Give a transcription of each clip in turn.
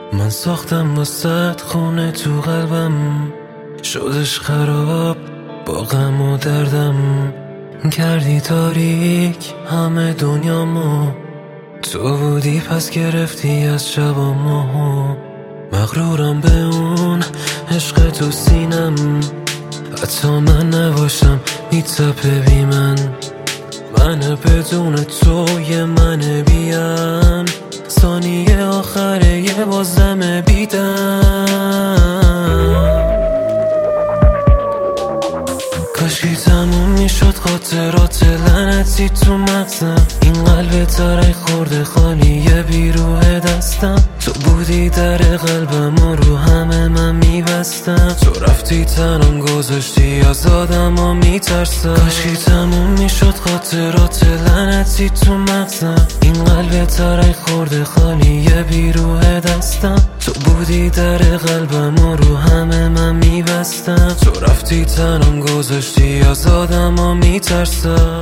من ساختم واسه خونه تو قلبم، شدش خراب با غم و دردم. کردی تاریک همه دنیامو، تو بودی پس گرفتی از شبامو. مغرورم به اون عشق تو سینم، حتی من نباشم میتپه بی من. من بدون تو یه من بیم، ثانیه آخره یه بازم بیدم. کاشکی تموم میشد خاطرات لعنتی تو مغزم، این قلب ترک خورده خالیه بیروه دستم. تو بودی در قلبم و رو همه من میبستم، تو رفتی تنم گذاشتی آزادم و میترسم. کاشکی تموم میشد خاطرات لعنتی تو مغزم، این قلب ترک خورده خالیه بیروه دستم. تو بودی در قلبم و رو همه من میبستم، تو رفتی تنم گذاشتی آزادم و میترسم.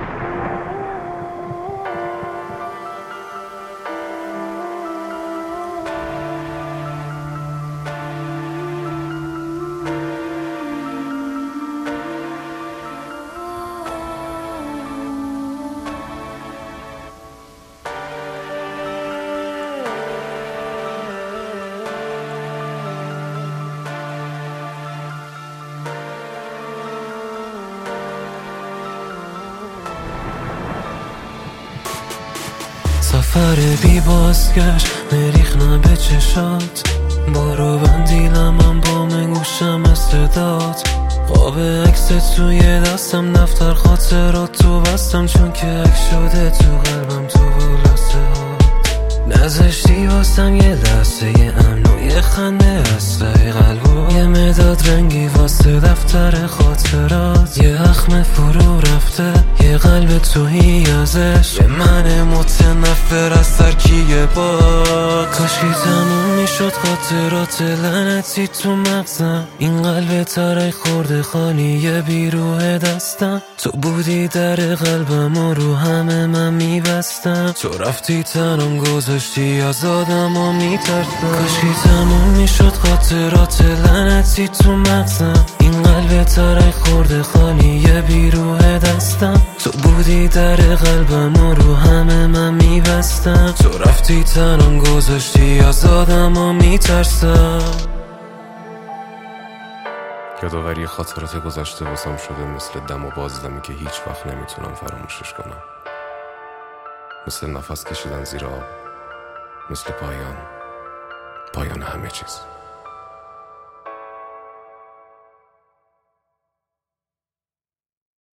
سفر بی بازگشت نریخنم به چشات، بارو بندیلم من با گوشم استعداد. قاب عکس توی دستم، دفتر خاطرات تو بستم، چون که عکس شده تو قلبم تو لحظه ها. نذاشتی واسم یه لحظه امن و یه خنده اصلای قلبو، یه مداد رنگی واسه دفتر خاطرات. یه اخم فرو رفته یه قلب توهی ازش، یه من متنفر از ترکیه با. کاشکی تموم میشد خاطرات لعنتی تو مغزم، این قلب ترک خورده خالیه بیروه دستم. تو بودی در قلبم و رو همه من میبستم، تو رفتی تنم گذاشتی آزادم و میترسم. کاشکی تموم میشد خاطرات لعنتی تو مغزم، این قلب ترک خورده خالیه بیروه دستم. تو بودی در قلبم و رو همه من میبستم، تو رفتی تنم گذاشتی آزادم و میترسم. یادآوری خاطرات گذشته واسم شده مثل دم و بازدمی که هیچ وقت نمیتونم فراموشش کنم. مثل نفس کشیدن زیر آب، مثل پایان همه چیز.